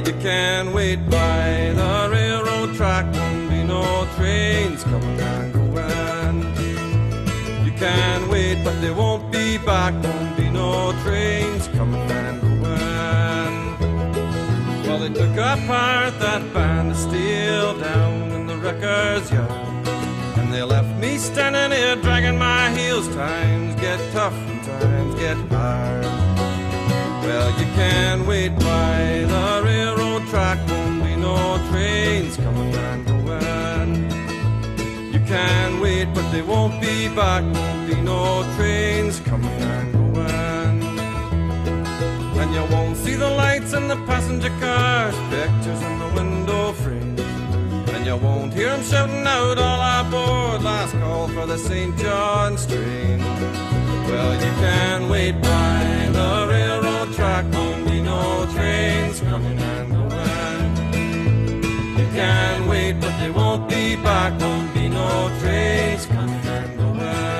you can wait by the railroad track. Won't be no trains coming and going. You can wait, but they won't be back. Won't be no trains coming and going. Well, they took apart that band of steel down in the wrecker's yard, and they left me standing here dragging my heels. Times get tough and times get hard. Well, you can wait by the railroad track. Won't be no trains coming and going. You can wait, but they won't be back. Won't be no trains coming and going. And you won't see the lights in the passenger cars, pictures in the window frame. And you won't hear them shouting out, all aboard, last call for the St. John's train. Well, you can wait by the railroad track. Won't be no trains coming and going. You can wait, but they won't be back. Won't be no trains coming and going.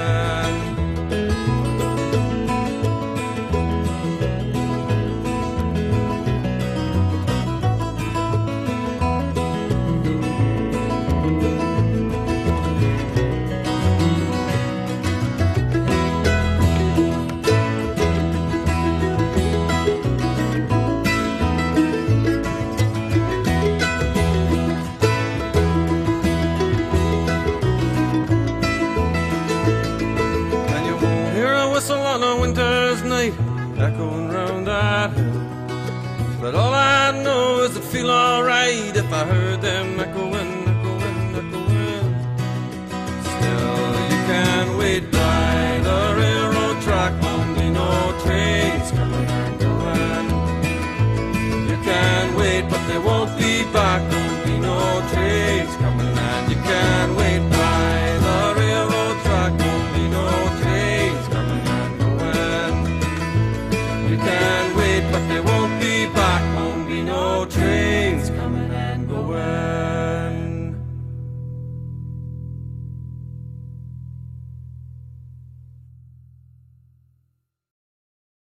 On a winter's night, echoing round that hill. But all I know is it'd feel alright if I heard them echoing